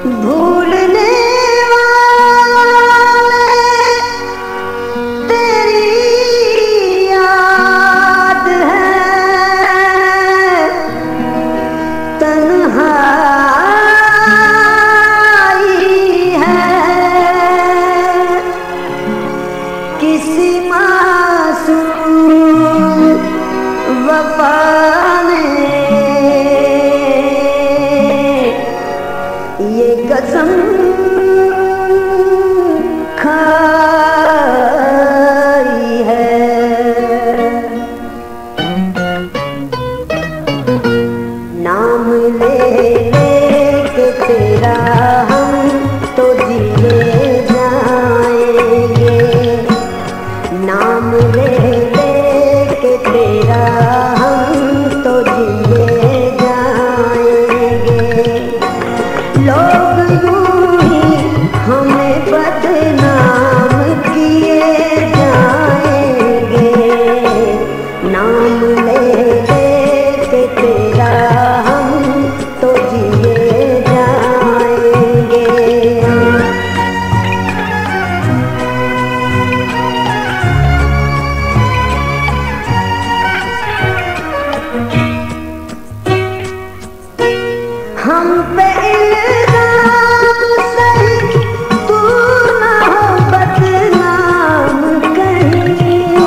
भूलने वाले तेरी याद है, तन्हाई है। किसी मासूम वफा ये कसम खाई है। नाम ले के तेरा हम तो जिए जाएंगे, नाम ले के तेरा हम तो जिए जाएंगे। लोग यूं ही हमें बदनाम किए जाएंगे, नाम ले के तेरा हम तो जिए जाएंगे। हम पे इल्जाम सही, तू ना हो बदनाम कहीं।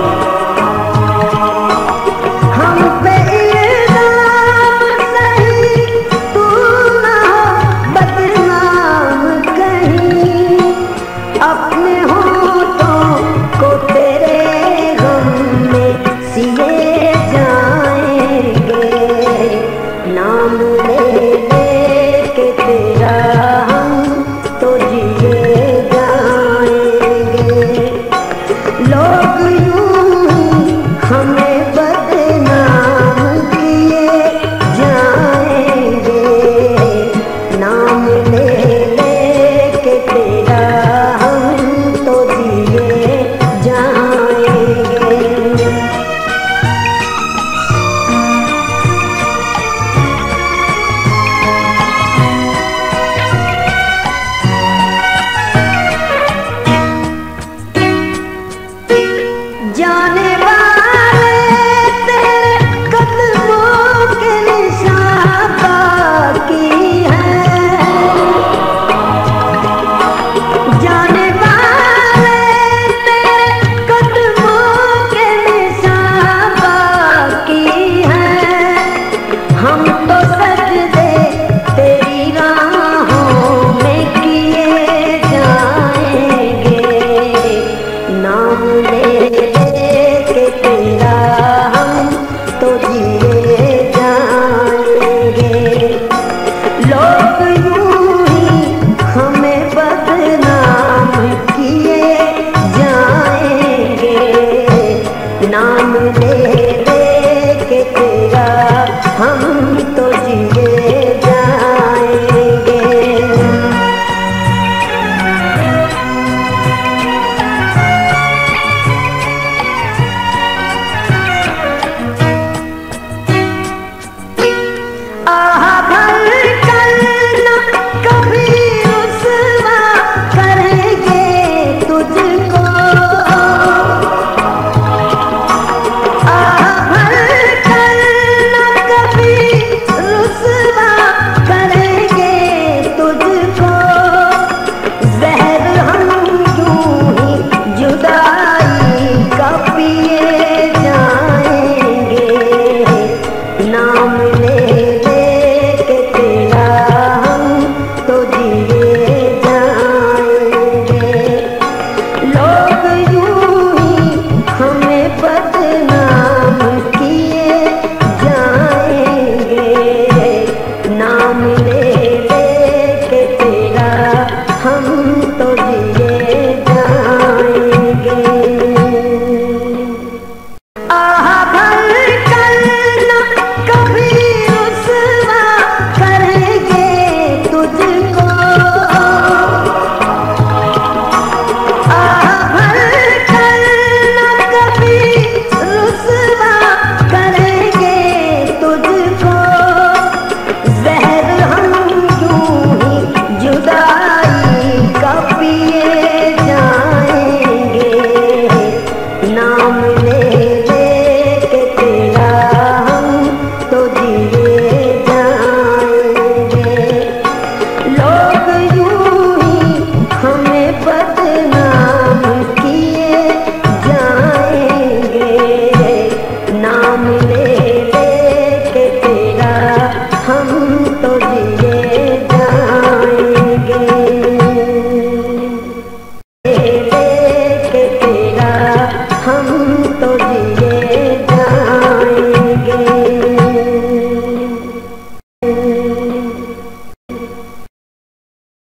हम पे इल्जाम सही, तू ना हो बदनाम कहीं। अपने होठों को तेरे गम में सिए जाएंगे, नाम ले के तेरा तेरे